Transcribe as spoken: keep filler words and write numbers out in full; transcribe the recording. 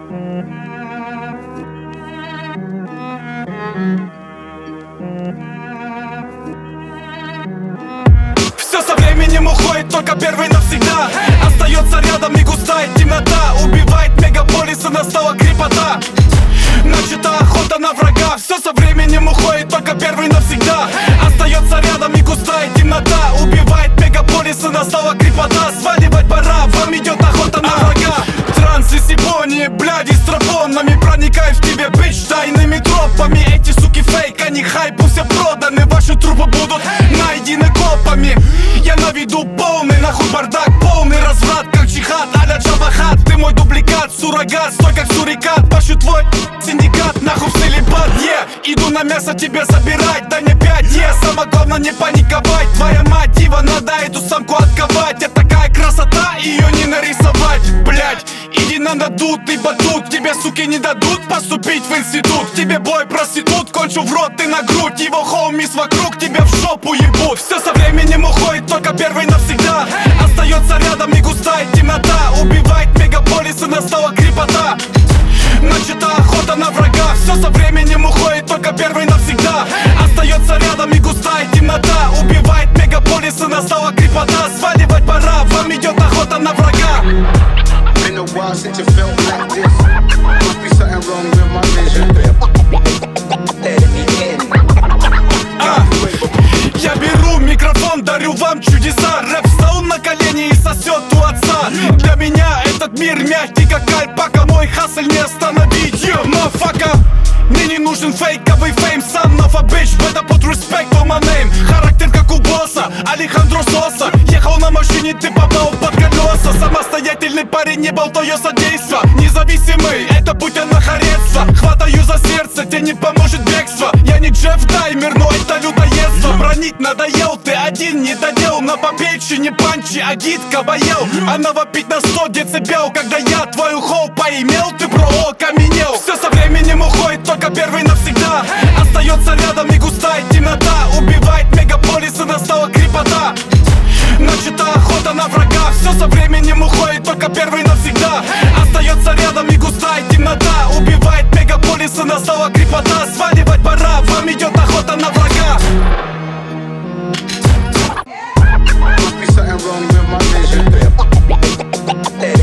Все со временем уходит, только первый навсегда. Остается рядом и густая темнота. Убивает мегаполисы, настала крепота. Начата охота на врага. Все со временем уходит, только первый навсегда. Остается рядом и густая темнота. Убивает мегаполисы, настала крепота. Сваливать пора, вам идет охота на врага. Транс и симфонии, бляди с тропонами. Проникай в тебе, бич, тайными тропами. Эти суки фейк, они хайпу все проданы. Ваши трупы будут найдены копами. Я на виду полный, нахуй бардак, полный разврат, как чихат, а-ля Джавахат. Ты мой дубликат, суррогат, стой как сурикат. Пашу твой синдикат, нахуй в целебат, yeah. Иду на мясо тебе забирать, дай мне пять, yeah. Самое главное не паниковать. Твоя мать дива, надо эту самку отковать. Это такая красота, ее не нарисовать, блять. Иди на надутый батут, тебе суки не дадут поступить в институт. Тебе бой проститут, кончу в рот, ты на грудь. Его хоумис вокруг тебя в жопу ебут. Все со временем уходит, только первый навсегда. Остается рядом и густая темнота. Убивает мегаполисы, настала крепота. Начата охота на врага. Все со временем уходит, только первый навсегда. Остается рядом и густая темнота. Убивает мегаполисы, настала крепота. Сваливать пора, вам идет охота на врага. Been a while since it felt like this. Must be something wrong with my vision. А, я беру микрофон, дарю вам чудеса. Рэп встал на колени и сосет у отца. Для меня этот мир мягкий, как альпака. Мой хасль не остановить, yo, motherfucker. Мне не нужен фейковый фейм, son of a bitch. Better put respect on my name. Характер как у босса, Алехандро Соса. Ехал на машине, ты попал под колеса. Самостоятельный парень, не был твое содейство. Независимый, это путь анахарецтва. Хватаю за сердце, тебе не поможет бегство. Я не Джефф Даймер, но это людоедство. Бронить надоел, ты один не доделал. На попечине панчи, агит кабаел. Она вопит на сто децибел. Когда я твою хоу поимел, ты бро окаменел. Все со временем уходит, только первый навсегда. Остается рядом и густая темнота. Убивает мегаполисы, настала крепота. Начата охота на врага. Все со временем уходит, только первый навсегда. Остается рядом и густая темнота. Убивает мегаполисы, настала крепота. Сваливать пора, вам идет охота на врага. Must be something wrong with my vision.